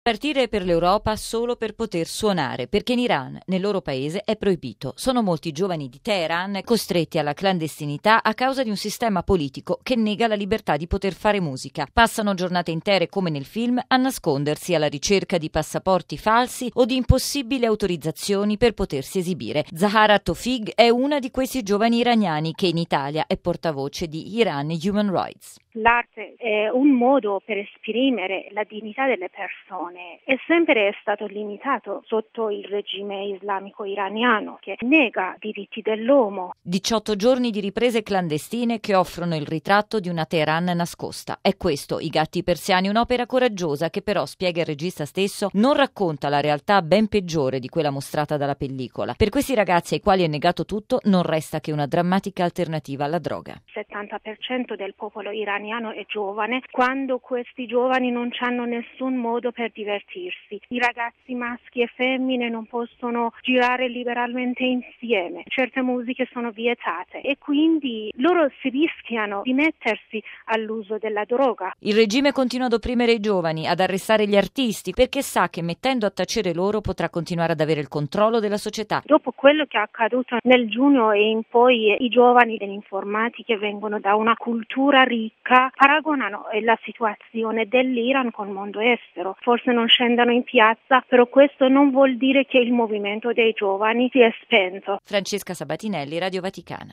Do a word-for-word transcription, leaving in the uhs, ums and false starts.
Partire per l'Europa solo per poter suonare, perché in Iran, nel loro paese, è proibito. Sono molti i giovani di Teheran costretti alla clandestinità a causa di un sistema politico che nega la libertà di poter fare musica. Passano giornate intere, come nel film, a nascondersi alla ricerca di passaporti falsi o di impossibili autorizzazioni per potersi esibire. Zahara Tofig è una di questi giovani iraniani che in Italia è portavoce di Iran Human Rights. L'arte è un modo per esprimere la dignità delle persone e sempre è stato limitato sotto il regime islamico iraniano che nega i diritti dell'uomo. diciotto giorni di riprese clandestine che offrono il ritratto di una Teheran nascosta. È questo I gatti persiani, un'opera coraggiosa che però, spiega il regista stesso, non racconta la realtà ben peggiore di quella mostrata dalla pellicola. Per questi ragazzi ai quali è negato tutto non resta che una drammatica alternativa alla droga. Il settanta per cento del popolo iraniano è giovane, quando questi giovani non hanno nessun modo per divertirsi. I ragazzi maschi e femmine non possono girare liberamente insieme, certe musiche sono vietate e quindi loro si rischiano di mettersi all'uso della droga. Il regime continua ad opprimere i giovani, ad arrestare gli artisti, perché sa che mettendo a tacere loro potrà continuare ad avere il controllo della società. Dopo quello che è accaduto nel giugno e in poi i giovani dell'informatica vengono da una cultura ricca, paragonano la situazione dell'Iran con il mondo estero. Forse non scendono in piazza, però questo non vuol dire che il movimento dei giovani si è spento. Francesca Sabatinelli, Radio Vaticana.